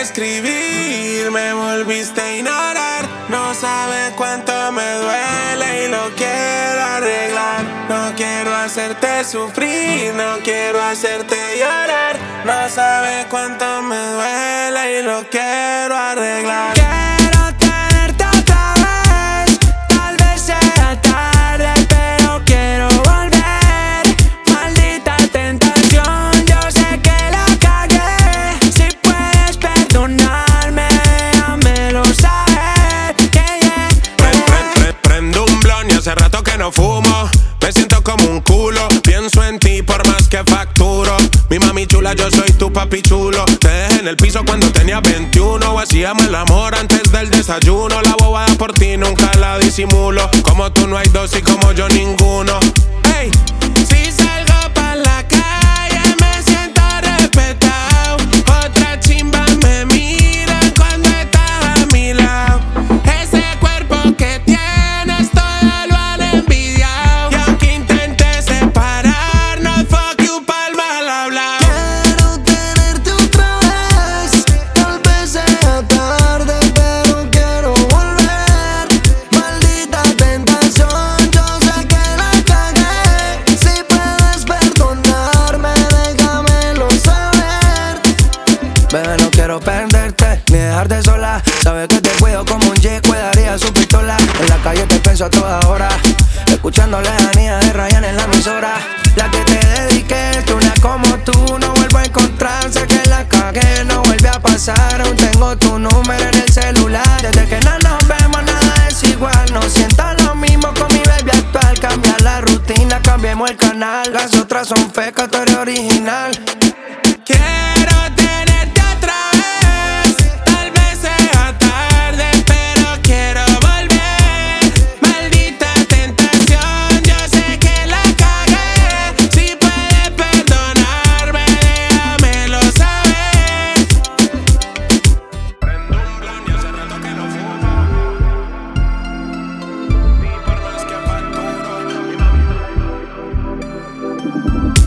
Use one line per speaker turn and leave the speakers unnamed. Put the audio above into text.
escribir, me volviste a ignorar. No sabes cuánto me duele y lo quiero arreglar. No quiero hacerte sufrir, no quiero hacerte llorar. No sabes cuánto me duele y lo quiero arreglar. Quiero tenerte otra vez, tal vez sea tarde, pero quiero volver. Maldita tentación, yo sé que la cagué. Si puedes perdonarme, déjamelo saber.
Prendo un blon y hace rato que no fumo. Me siento como un culo, pienso en ti por más que facturo. Mi mami chula, yo soy tu papi chulo. Te dejé en el piso cuando tenía 21. Hacíamos el amor antes del desayuno. La bobada por ti nunca la disimulo. Como tú no hay dos y como yo ninguno.
Hey, si salgo pa' la calle me siento respetado. Otra chimba me mira cuando estás a mi lado. Ese cuerpo que tienes todo lo han envidiado. Y aunque intente separarnos, fuck you pa'l mal hablado.
Quiero tenerte otra vez, tal vez sea tarde, pero quiero volver. Maldita tentación, yo sé que la cagué. Si puedes perdonarme, déjamelo saber. Bebé, no quiero perderte, ni dejarte sola. Sabes que te cuido como un G, cuidaría su pistola. En la calle te pienso a toda hora, escuchando lejanía de Ryan en la emisora. La que te dediqué, que una como tú no vuelvo a encontrar. Sé que la cagué, no vuelve a pasar. Aún tengo tu número en el celular. Desde que no nos vemos nada es igual. No siento lo mismo con mi baby actual. Cambia la rutina, cambiemos el canal. Las otras son fecas, tú eres original.
Quiero tenerte otra vez, tal vez sea tarde, pero quiero volver. Maldita tentación, yo sé que la cagué. Si puedes perdonarme, déjamelo saber.
Prendo un blon y hace rato que no fumo. Y por más que facturo, mi mami.